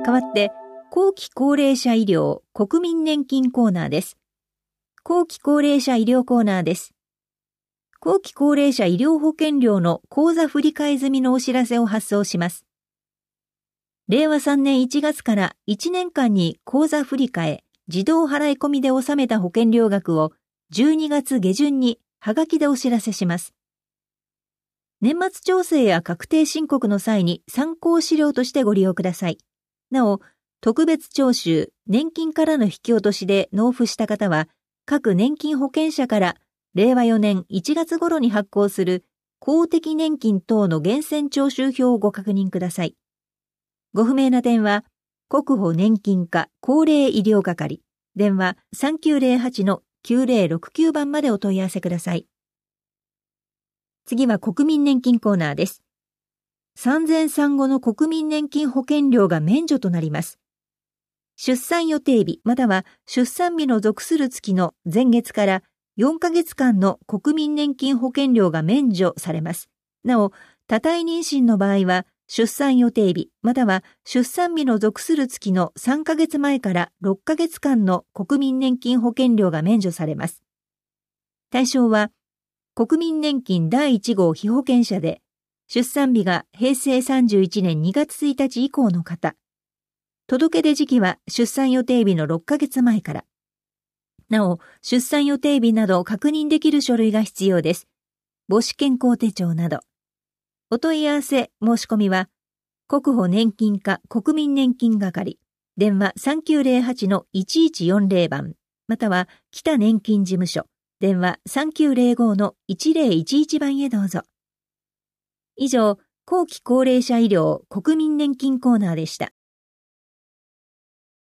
代わって、後期高齢者医療国民年金コーナーです。後期高齢者医療コーナーです。後期高齢者医療保険料の口座振替済みのお知らせを発送します。令和3年1月から1年間に口座振替、自動払い込みで納めた保険料額を12月下旬にはがきでお知らせします。年末調整や確定申告の際に参考資料としてご利用ください。なお、特別徴収、年金からの引き落としで納付した方は、各年金保険者から令和4年1月頃に発行する公的年金等の源泉徴収票をご確認ください。ご不明な点は、国保年金課高齢医療係、電話 3908-9069 番までお問い合わせください。次は国民年金コーナーです。産前産後の国民年金保険料が免除となります。出産予定日または出産日の属する月の前月から4ヶ月間の国民年金保険料が免除されます。なお、多胎妊娠の場合は出産予定日または出産日の属する月の3ヶ月前から6ヶ月間の国民年金保険料が免除されます。対象は国民年金第1号被保険者で出産日が平成31年2月1日以降の方。届出時期は出産予定日の6ヶ月前から。なお、出産予定日など確認できる書類が必要です。母子健康手帳など。お問い合わせ、申し込みは、国保年金課国民年金係、電話 3908-1140 番、または北年金事務所、電話 3905-1011 番へどうぞ。以上、後期高齢者医療国民年金コーナーでした。